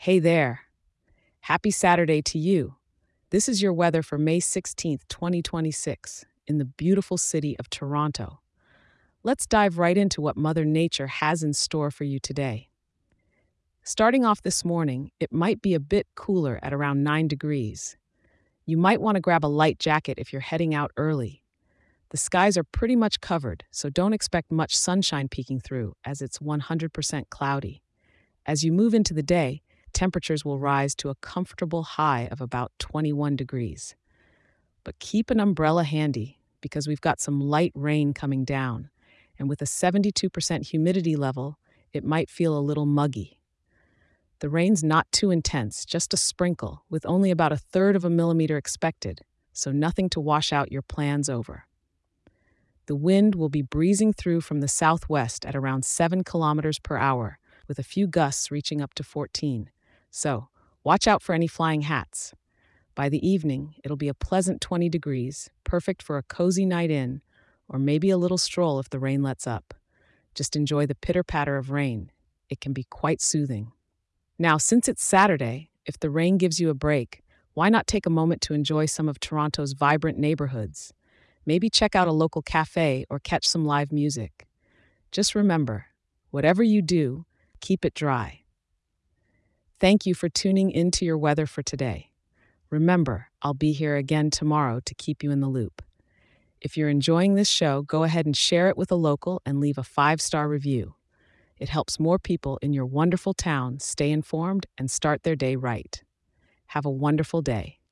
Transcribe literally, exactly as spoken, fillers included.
Hey there. Happy Saturday to you. This is your weather for May sixteenth, twenty twenty-six, in the beautiful city of Toronto. Let's dive right into what Mother Nature has in store for you today. Starting off this morning, it might be a bit cooler at around nine degrees. You might want to grab a light jacket if you're heading out early. The skies are pretty much covered, so don't expect much sunshine peeking through as it's one hundred percent cloudy. As you move into the day, temperatures will rise to a comfortable high of about twenty-one degrees. But keep an umbrella handy because we've got some light rain coming down, and with a seventy-two percent humidity level, it might feel a little muggy. The rain's not too intense, just a sprinkle, with only about a third of a millimeter expected, so nothing to wash out your plans over. The wind will be breezing through from the southwest at around seven kilometers per hour, with a few gusts reaching up to fourteen. So, watch out for any flying hats. By the evening, it'll be a pleasant twenty degrees, perfect for a cozy night in, or maybe a little stroll if the rain lets up. Just enjoy the pitter-patter of rain. It can be quite soothing. Now, since it's Saturday, if the rain gives you a break, why not take a moment to enjoy some of Toronto's vibrant neighborhoods? Maybe check out a local cafe or catch some live music. Just remember, whatever you do, keep it dry. Thank you for tuning into your weather for today. Remember, I'll be here again tomorrow to keep you in the loop. If you're enjoying this show, go ahead and share it with a local and leave a five-star review. It helps more people in your wonderful town stay informed and start their day right. Have a wonderful day.